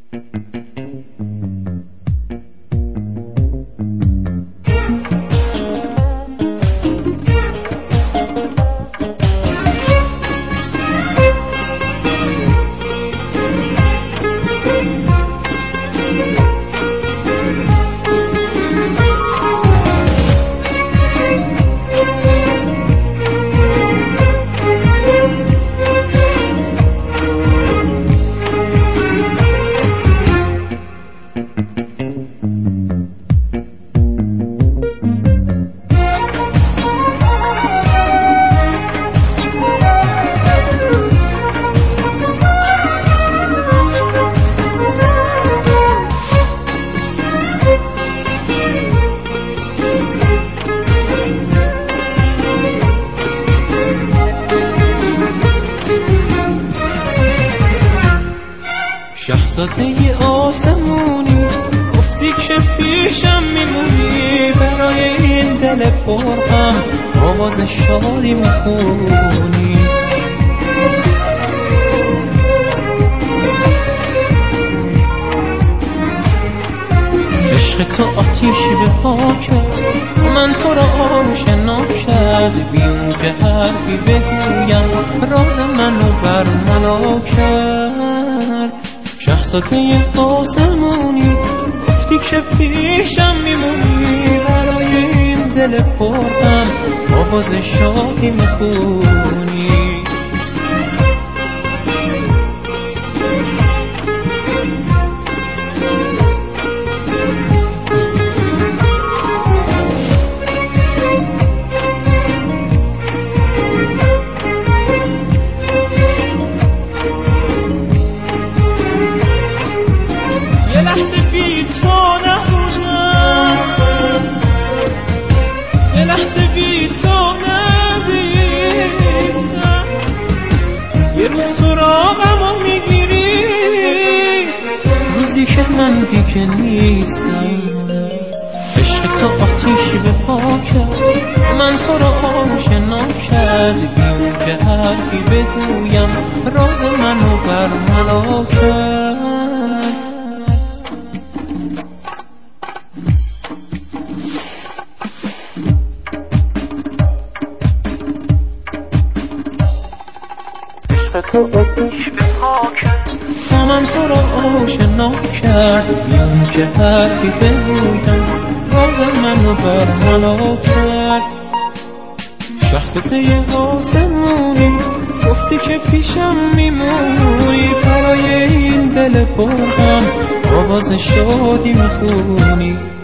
شهزاده آسمونی گفتی که پیشم میمونی، برای این دل پرغم آواز شادی میخونی. عشق تو آتیشی به پا کرد، من تو را آشنا کرد، بیون که حرفی بگویم راز منو برملا کرد. شهزاده آسمونی گفتی که پیشم میمونی، برای این دل پرغم آواز شادی میخونی. یه لحظه بی تو نبودم، یه لحظه بی تو نزیستم، یه روز سراغمو میگیری، روزی که من دیگه نیستم. عشق تو آتیشی به پا کرد، من تو را آشنا کرد، بیون که حرفی بگویم راز منو برملا کرد. تو آتیش به پا کرد، من تو را آشنا کرد، بیان که حرفی بگویم راز منو برملا کرد. شهزاده آسمونی گفتی که پیشم میمونی، برای این دل پرغم آواز شادی میخونی.